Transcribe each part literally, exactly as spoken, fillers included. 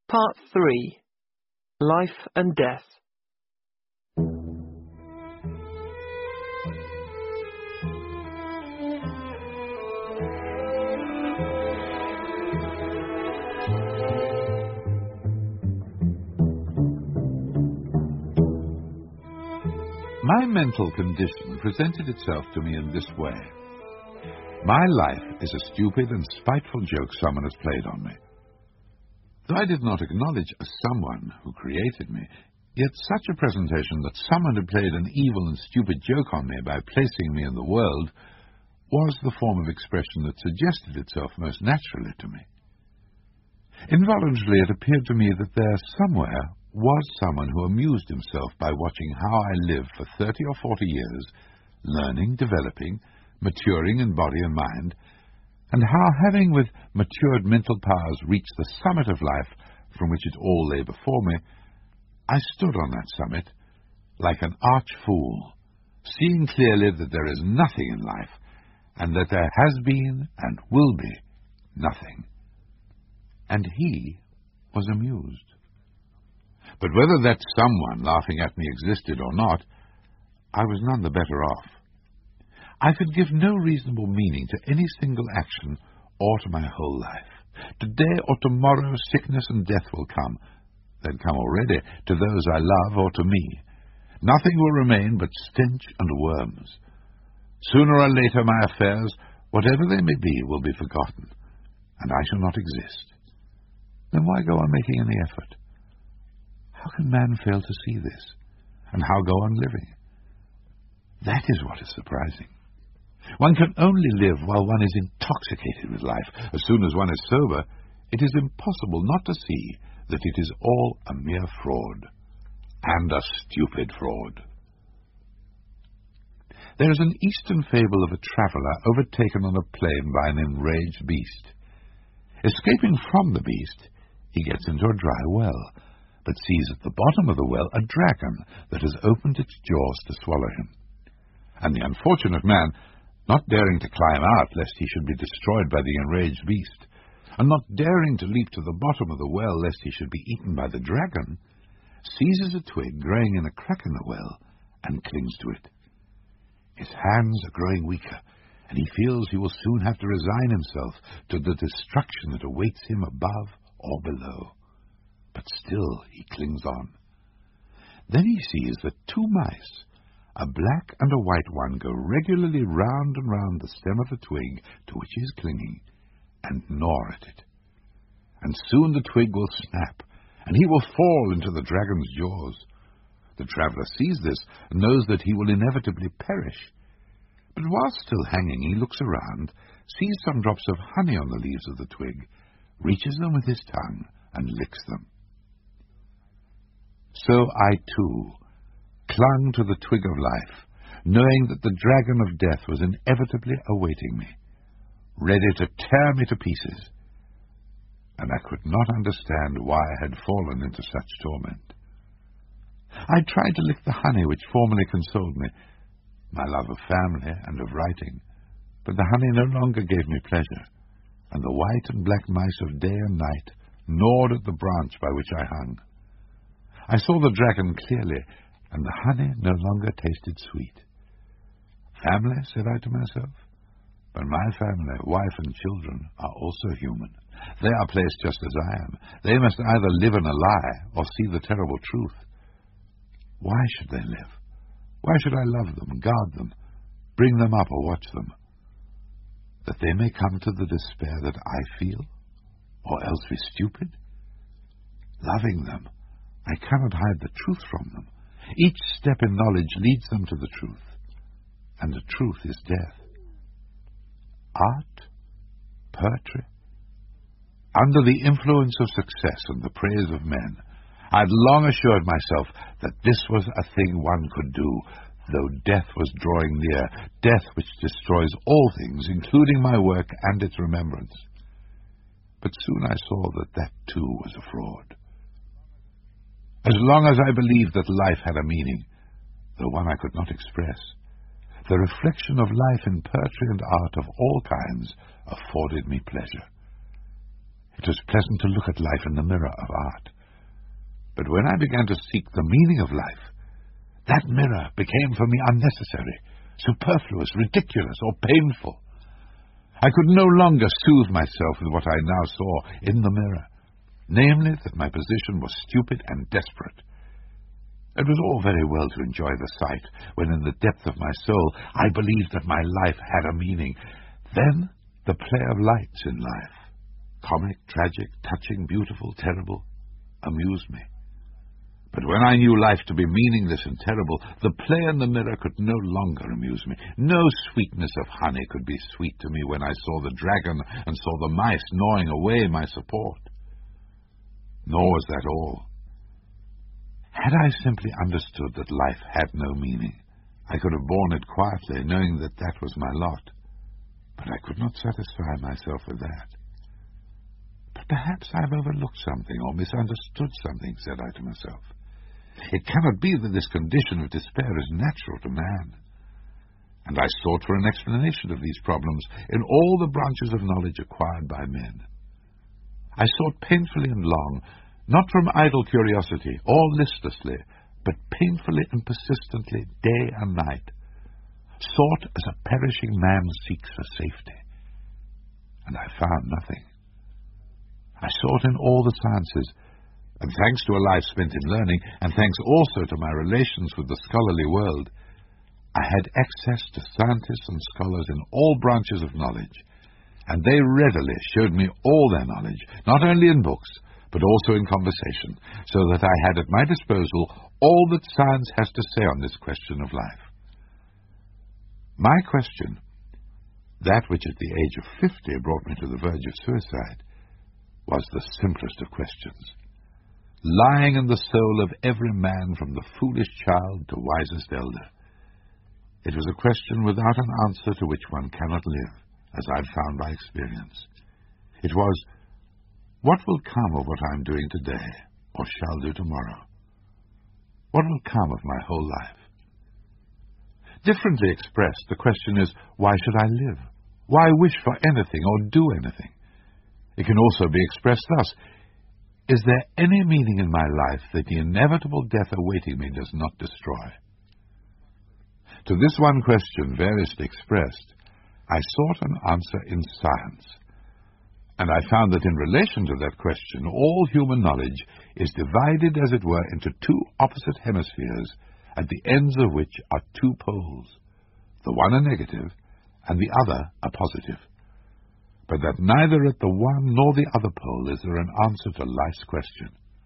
Part three. Life and Death. My mental condition presented itself to me in this way. My life is a stupid and spiteful joke someone has played on me. Though I did not acknowledge a someone who created me, yet such a presentation that someone had played an evil and stupid joke on me by placing me in the world was the form of expression that suggested itself most naturally to me. Involuntarily it appeared to me that there somewhere was someone who amused himself by watching how I lived for thirty or forty years, learning, developing, maturing in body and mind, and how, having with matured mental powers reached the summit of life from which it all lay before me, I stood on that summit like an arch-fool, seeing clearly that there is nothing in life, and that there has been and will be nothing. And he was amused. But whether that someone laughing at me existed or not, I was none the better off. I could give no reasonable meaning to any single action or to my whole life. Today or tomorrow sickness and death will come. They'd come already to those I love or to me. Nothing will remain but stench and worms. Sooner or later my affairs, whatever they may be, will be forgotten, and I shall not exist. Then why go on making any effort? How can man fail to see this? And how go on living? That is what is surprising. One can only live while one is intoxicated with life. As soon as one is sober, it is impossible not to see that it is all a mere fraud, and a stupid fraud. There is an Eastern fable of a traveller overtaken on a plain by an enraged beast. Escaping from the beast, he gets into a dry well, but sees at the bottom of the well a dragon that has opened its jaws to swallow him. And the unfortunate man, not daring to climb out lest he should be destroyed by the enraged beast, and not daring to leap to the bottom of the well lest he should be eaten by the dragon, seizes a twig growing in a crack in the well and clings to it. His hands are growing weaker, and he feels he will soon have to resign himself to the destruction that awaits him above or below. But still he clings on. Then he sees that two mice, a black and a white one, go regularly round and round the stem of the twig to which he is clinging, and gnaw at it. And soon the twig will snap, and he will fall into the dragon's jaws. The traveller sees this, and knows that he will inevitably perish. But while still hanging, he looks around, sees some drops of honey on the leaves of the twig, reaches them with his tongue, and licks them. So I, too, clung to the twig of life, knowing that the dragon of death was inevitably awaiting me, ready to tear me to pieces, and I could not understand why I had fallen into such torment. I tried to lick the honey which formerly consoled me, my love of family and of writing, but the honey no longer gave me pleasure, and the white and black mice of day and night gnawed at the branch by which I hung. I saw the dragon clearly, and the honey no longer tasted sweet. Family, said I to myself, but my family, wife and children, are also human. They are placed just as I am. They must either live in a lie or see the terrible truth. Why should they live? Why should I love them, guard them, bring them up or watch them? That they may come to the despair that I feel, or else be stupid? Loving them, I cannot hide the truth from them. Each step in knowledge leads them to the truth, and the truth is death. Art, poetry. Under the influence of success and the praise of men, I had long assured myself that this was a thing one could do, though death was drawing near, death which destroys all things, including my work and its remembrance. But soon I saw that that too was a fraud. As long as I believed that life had a meaning, though one I could not express, the reflection of life in poetry and art of all kinds afforded me pleasure. It was pleasant to look at life in the mirror of art. But when I began to seek the meaning of life, that mirror became for me unnecessary, superfluous, ridiculous, or painful. I could no longer soothe myself with what I now saw in the mirror, namely that my position was stupid and desperate. It was all very well to enjoy the sight, when in the depth of my soul I believed that my life had a meaning. Then the play of lights in life, comic, tragic, touching, beautiful, terrible, amused me. But when I knew life to be meaningless and terrible, the play in the mirror could no longer amuse me. No sweetness of honey could be sweet to me when I saw the dragon and saw the mice gnawing away my support. Nor was that all. Had I simply understood that life had no meaning, I could have borne it quietly, knowing that that was my lot. But I could not satisfy myself with that. But perhaps I have overlooked something or misunderstood something, said I to myself. It cannot be that this condition of despair is natural to man. And I sought for an explanation of these problems in all the branches of knowledge acquired by men. I sought painfully and long, not from idle curiosity or listlessly, but painfully and persistently, day and night, sought as a perishing man seeks for safety. And I found nothing. I sought in all the sciences, and thanks to a life spent in learning, and thanks also to my relations with the scholarly world, I had access to scientists and scholars in all branches of knowledge, and they readily showed me all their knowledge, not only in books, but also in conversation, so that I had at my disposal all that science has to say on this question of life. My question, that which at the age of fifty brought me to the verge of suicide, was the simplest of questions, lying in the soul of every man from the foolish child to wisest elder. It was a question without an answer to which one cannot live, as I've found by experience. It was, what will come of what I am doing today, or shall do tomorrow? What will come of my whole life? Differently expressed, the question is, why should I live? Why wish for anything or do anything? It can also be expressed thus, is there any meaning in my life that the inevitable death awaiting me does not destroy? To this one question, variously expressed, I sought an answer in science, and I found that in relation to that question, all human knowledge is divided, as it were, into two opposite hemispheres, at the ends of which are two poles, the one a negative and the other a positive, but that neither at the one nor the other pole is there an answer to life's question.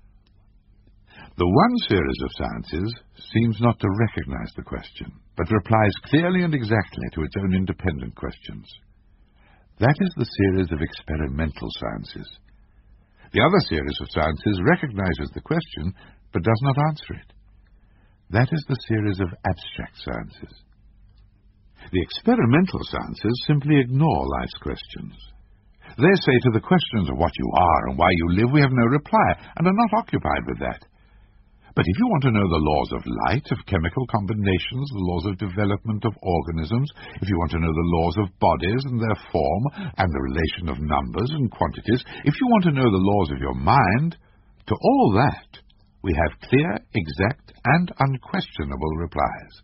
The one series of sciences seems not to recognize the question, but replies clearly and exactly to its own independent questions. That is the series of experimental sciences. The other series of sciences recognizes the question, but does not answer it. That is the series of abstract sciences. The experimental sciences simply ignore life's questions. They say to the questions of what you are and why you live, we have no reply, and are not occupied with that. But if you want to know the laws of light, of chemical combinations, the laws of development of organisms, if you want to know the laws of bodies and their form, and the relation of numbers and quantities, if you want to know the laws of your mind, to all that we have clear, exact, and unquestionable replies.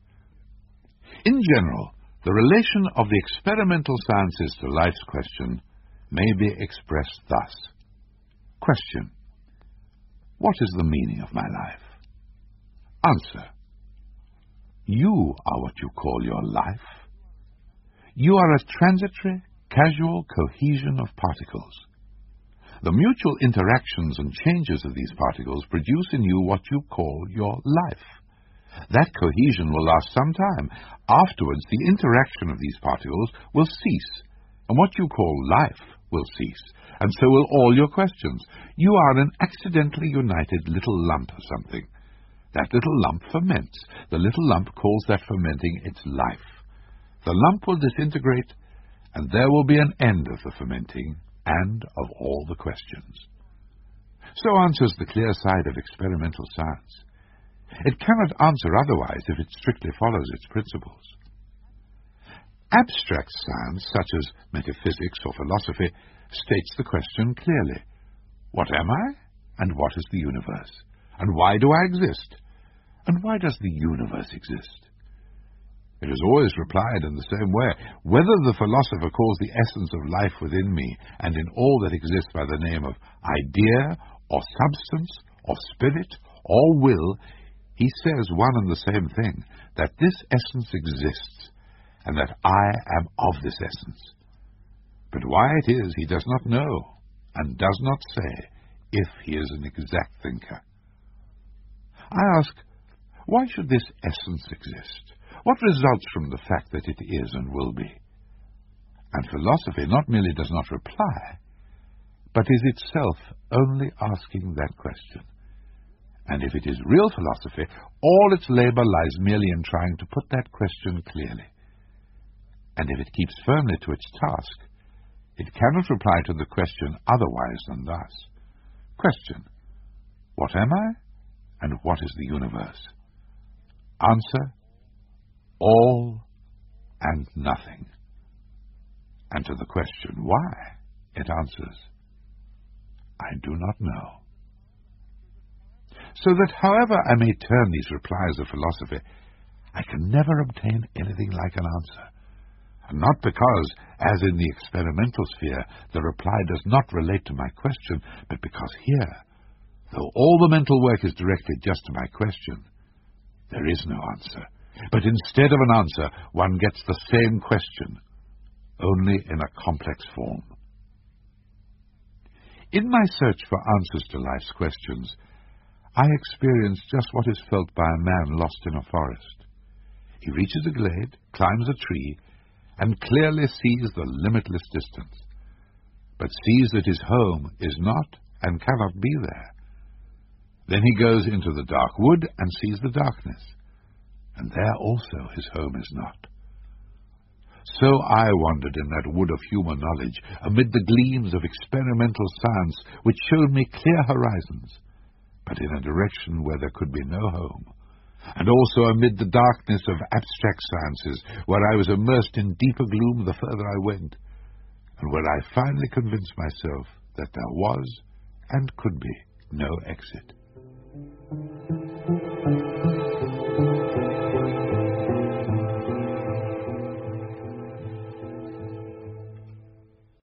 In general, the relation of the experimental sciences to life's question may be expressed thus. Question: what is the meaning of my life? Answer: you are what you call your life. You are a transitory, casual cohesion of particles. The mutual interactions and changes of these particles produce in you what you call your life. That cohesion will last some time. Afterwards, the interaction of these particles will cease, and what you call life will cease, and so will all your questions. You are an accidentally united little lump of something. That little lump ferments. The little lump calls that fermenting its life. The lump will disintegrate, and there will be an end of the fermenting and of all the questions. So answers the clear side of experimental science. It cannot answer otherwise if it strictly follows its principles. Abstract science, such as metaphysics or philosophy, states the question clearly. What am I? And what is the universe? And why do I exist? And why does the universe exist? It is always replied in the same way. Whether the philosopher calls the essence of life within me and in all that exists by the name of idea, or substance, or spirit, or will, he says one and the same thing, that this essence exists, and that I am of this essence. But why it is he does not know, and does not say, if he is an exact thinker. I ask, why should this essence exist? What results from the fact that it is and will be? And philosophy not merely does not reply, but is itself only asking that question. And if it is real philosophy, all its labor lies merely in trying to put that question clearly. And if it keeps firmly to its task, it cannot reply to the question otherwise than thus. Question: what am I, and what is the universe? Answer: all and nothing. And to the question why, it answers: I do not know. So that however I may turn these replies of philosophy, I can never obtain anything like an answer. And not because, as in the experimental sphere, the reply does not relate to my question, but because here, though all the mental work is directed just to my question, there is no answer. But instead of an answer, one gets the same question, only in a complex form. In my search for answers to life's questions, I experience just what is felt by a man lost in a forest. He reaches a glade, climbs a tree, and clearly sees the limitless distance, but sees that his home is not and cannot be there. Then he goes into the dark wood and sees the darkness, and there also his home is not. So I wandered in that wood of human knowledge, amid the gleams of experimental science which showed me clear horizons, but in a direction where there could be no home, and also amid the darkness of abstract sciences, where I was immersed in deeper gloom the further I went, and where I finally convinced myself that there was and could be no exit.